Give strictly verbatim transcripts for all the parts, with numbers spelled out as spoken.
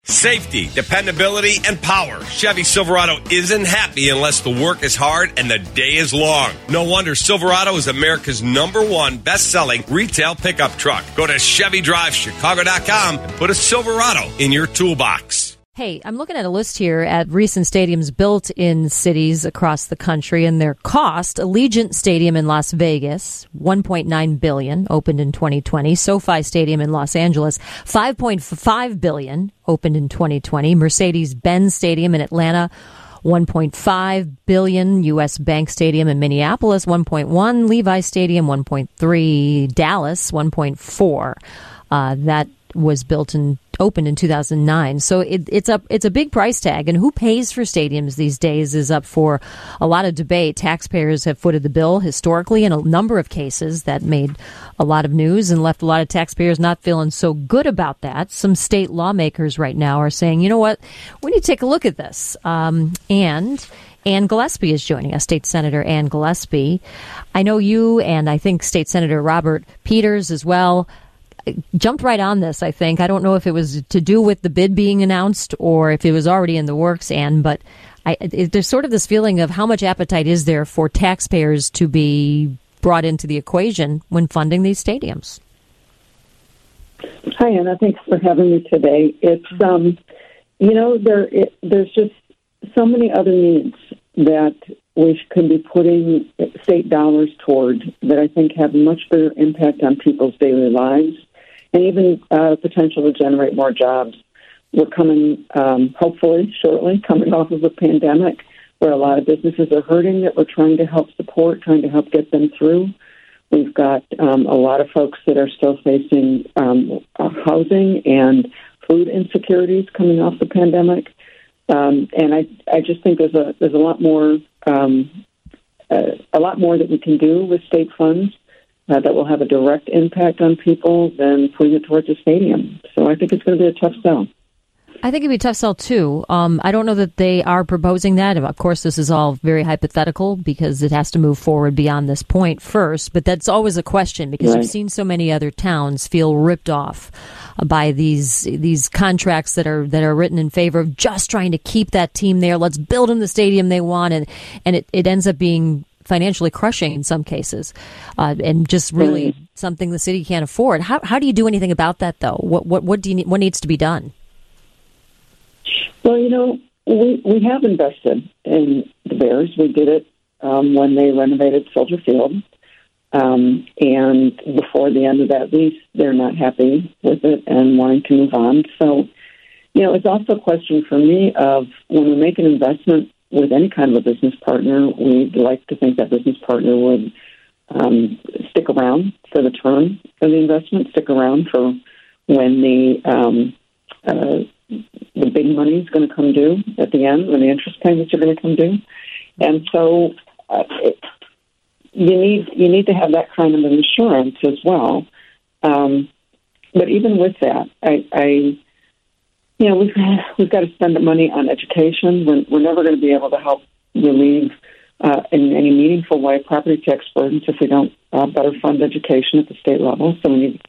Safety, dependability, and power. Chevy Silverado isn't happy unless the work is hard and the day is long. No wonder Silverado is America's number one best-selling retail pickup truck. Go to Chevy Drive Chicago dot com and put a Silverado in your toolbox. Hey, I'm looking at a list here at recent stadiums built in cities across the country and their cost. Allegiant Stadium in Las Vegas, one point nine billion dollars, opened in twenty twenty. SoFi Stadium in Los Angeles, five point five billion dollars, opened in twenty twenty. Mercedes-Benz Stadium in Atlanta, one point five billion dollars. U S. Bank Stadium in Minneapolis, one point one. Levi Stadium, one point three. Dallas, one point four. Uh, that was built and opened in two thousand nine. So it, it's a it's a big price tag, and who pays for stadiums these days is up for a lot of debate. Taxpayers have footed the bill historically in a number of cases that made a lot of news and left a lot of taxpayers not feeling so good about that. Some state lawmakers right now are saying, you know what, we need to take a look at this. Um, and Ann Gillespie is joining us, State Senator Ann Gillespie. I know you and I think State Senator Robert Peters as well jumped right on this, I think. I don't know if it was to do with the bid being announced or if it was already in the works, Ann, but I, it, there's sort of this feeling of how much appetite is there for taxpayers to be brought into the equation when funding these stadiums. Hi, Anna. Thanks for having me today. It's, um, you know, there it, there's just so many other needs that we could be putting state dollars toward that I think have much bigger impact on people's daily lives and even uh, potential to generate more jobs. We're coming, um, hopefully, shortly, coming off of a pandemic where a lot of businesses are hurting that we're trying to help support, trying to help get them through. We've got um, a lot of folks that are still facing um, housing and food insecurities coming off the pandemic. Um, and I, I just think there's a there's a lot more um, uh, a lot more that we can do with state funds uh, that will have a direct impact on people than putting it towards a stadium. So I think it's going to be a tough sell. I think it'd be a tough sell, too. Um, I don't know that they are proposing that. Of course, this is all very hypothetical because it has to move forward beyond this point first. But that's always a question because right. We've seen so many other towns feel ripped off by these these contracts that are that are written in favor of just trying to keep that team there. Let's build them the stadium they want. And, and it, it ends up being financially crushing in some cases uh, and just really mm-hmm. something the city can't afford. How, how do you do anything about that, though? What, what, what, do you need, what needs to be done? Well, you know, we we have invested in the Bears. We did it um, when they renovated Soldier Field. Um, and before the end of that lease, they're not happy with it and wanting to move on. So, you know, it's also a question for me of when we make an investment with any kind of a business partner, we'd like to think that business partner would um, stick around for the term of the investment, stick around for when the um, uh, the big money is going to come due at the end, when the interest payments are going to come due. And so uh, it, you need you need to have that kind of an insurance as well. Um, but even with that, I, I you know, we've, we've got to spend the money on education. We're, we're never going to be able to help relieve uh, in any meaningful way property tax burdens if we don't uh, better fund education at the state level. So we need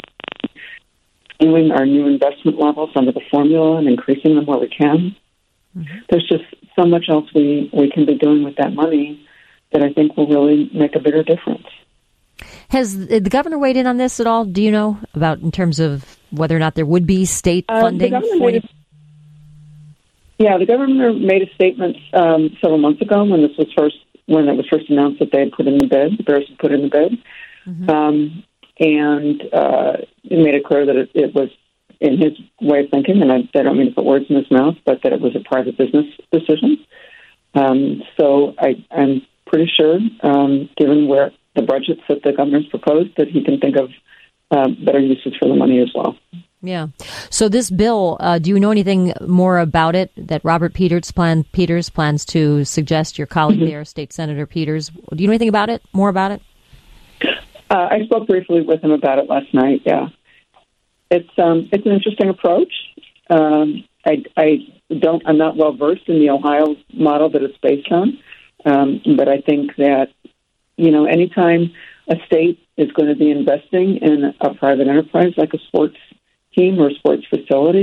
doing our new investment levels under the formula and increasing them where we can. Mm-hmm. There's just so much else we, we can be doing with that money that I think will really make a bigger difference. Has the governor weighed in on this at all? Do you know about in terms of whether or not there would be state uh, funding? The for made a, yeah, the governor made a statement um, several months ago when this was first when it was first announced that they had put in the bid. The Bears had put in the bid. Mm-hmm. Um, And uh, it made it clear that it, it was, in his way of thinking, and I, I don't mean to put words in his mouth, but that it was a private business decision. Um, so I, I'm pretty sure, um, given where the budgets that the governor's proposed, that he can think of uh, better uses for the money as well. Yeah. So this bill, uh, do you know anything more about it that Robert Peters, plan, Peters plans to suggest, your colleague mm-hmm. there, State Senator Peters? Do you know anything about it, more about it? Uh, I spoke briefly with him about it last night. Yeah, it's um, it's an interesting approach. Um, I, I don't. I'm not well versed in the Ohio model that it's based on, um, but I think that you know, anytime a state is going to be investing in a private enterprise like a sports team or a sports facility,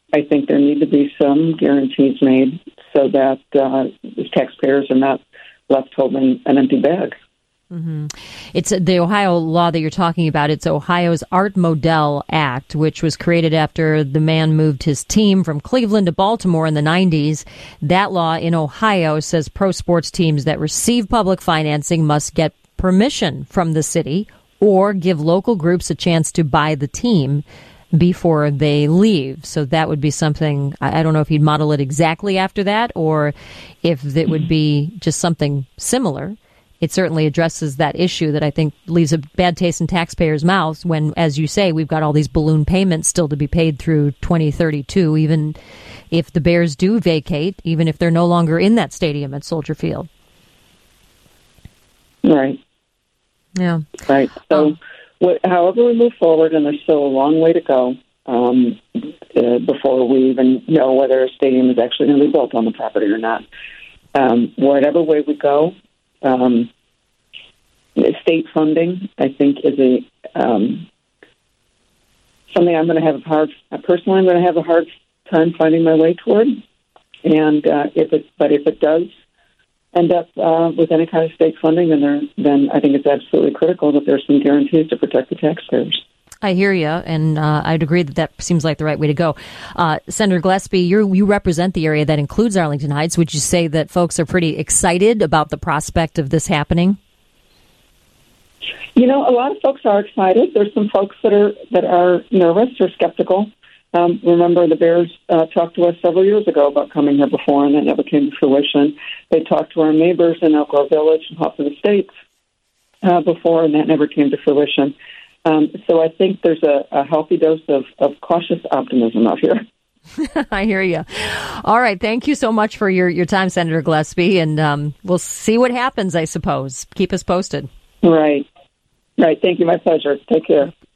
I think there need to be some guarantees made so that uh, taxpayers are not left holding an empty bag. Mm-hmm. It's the Ohio law that you're talking about. It's Ohio's Art Modell Act, which was created after the man moved his team from Cleveland to Baltimore in the nineties. That law in Ohio says pro sports teams that receive public financing must get permission from the city or give local groups a chance to buy the team before they leave. So that would be something, I don't know if he'd model it exactly after that or if it would be just something similar. It certainly addresses that issue that I think leaves a bad taste in taxpayers' mouths when, as you say, we've got all these balloon payments still to be paid through twenty thirty-two, even if the Bears do vacate, even if they're no longer in that stadium at Soldier Field. Right. Yeah. Right. So um, what, however we move forward, and there's still a long way to go um, uh, before we even know whether a stadium is actually going to be built on the property or not. Um, whatever way we go, Um, state funding, I think, is a um, something I'm going to have a hard. Personally, I'm going to have a hard time finding my way toward. And uh, if it, but if it does end up uh, with any kind of state funding, then there, then I think it's absolutely critical that there's some guarantees to protect the taxpayers. I hear you, and uh, I'd agree that that seems like the right way to go. Uh, Senator Gillespie, you you represent the area that includes Arlington Heights. Would you say that folks are pretty excited about the prospect of this happening? You know, a lot of folks are excited. There's some folks that are that are nervous or skeptical. Um, remember, the Bears uh, talked to us several years ago about coming here before, and that never came to fruition. They talked to our neighbors in Elk Grove Village and Hoffman Estates uh, before, and that never came to fruition. Um, so I think there's a, a healthy dose of, of cautious optimism out here. I hear you. All right. Thank you so much for your, your time, Senator Gillespie. And um, we'll see what happens, I suppose. Keep us posted. Right. Right. Thank you. My pleasure. Take care.